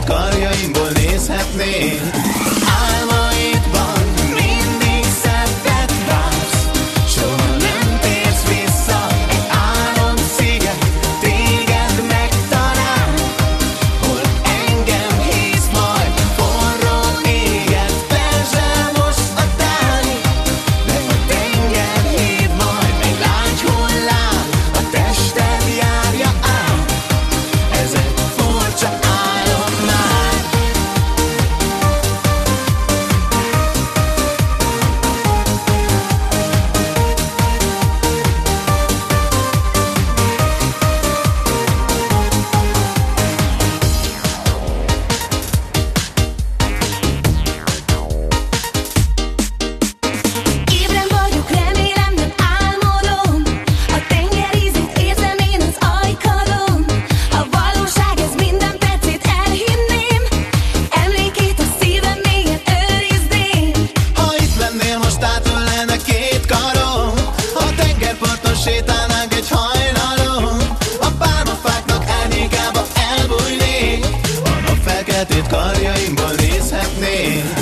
karjaimból nézhetnék. Álmaidban mindig szebbet vársz, soha nem térsz vissza. Egy álomsziget téged megtalál, hol engem hisz majd forró éget. Perzsel most a táj, de a tenger hív majd egy lágy hullám, a tested járja át. Ez egy furcsa álom már. Ébren vagyok, remélem nem álmodom, a tengerízét érzem én az ajkadon. A valóság ez minden percét elhinném, emlékét a szívem mélyen őrizném. Ha itt lennél, most átölelne két karom, a tengerparton sétálnánk egy hajnalon. A pálmafáknak árnyékába elbújnék, a napfelkeltét karjaimból nézhetnék.